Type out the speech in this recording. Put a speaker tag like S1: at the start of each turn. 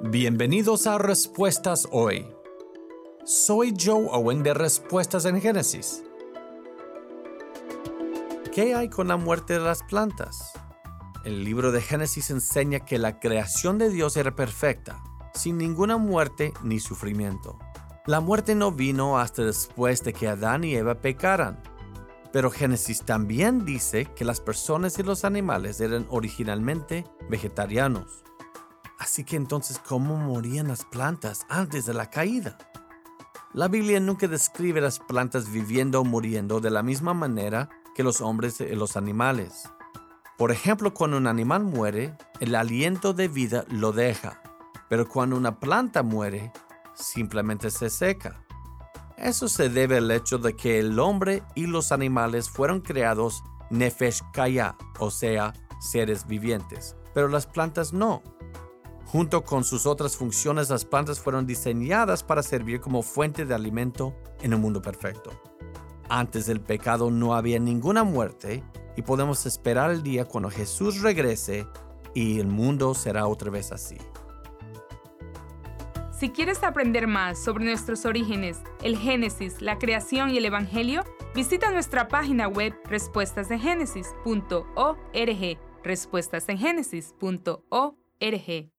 S1: Bienvenidos a Respuestas Hoy. Soy Joe Owen de Respuestas en Génesis. ¿Qué hay con la muerte de las plantas? El libro de Génesis enseña que la creación de Dios era perfecta, sin ninguna muerte ni sufrimiento. La muerte no vino hasta después de que Adán y Eva pecaran. Pero Génesis también dice que las personas y los animales eran originalmente vegetarianos. Así que entonces, ¿cómo morían las plantas antes de la caída? La Biblia nunca describe las plantas viviendo o muriendo de la misma manera que los hombres y los animales. Por ejemplo, cuando un animal muere, el aliento de vida lo deja, pero cuando una planta muere, simplemente se seca. Eso se debe al hecho de que el hombre y los animales fueron creados nefesh chaya, o sea, seres vivientes, pero las plantas no. Junto con sus otras funciones, las plantas fueron diseñadas para servir como fuente de alimento en un mundo perfecto. Antes del pecado no había ninguna muerte y podemos esperar el día cuando Jesús regrese y el mundo será otra vez así.
S2: Si quieres aprender más sobre nuestros orígenes, el Génesis, la creación y el Evangelio, visita nuestra página web respuestasengenesis.org, respuestasengenesis.org.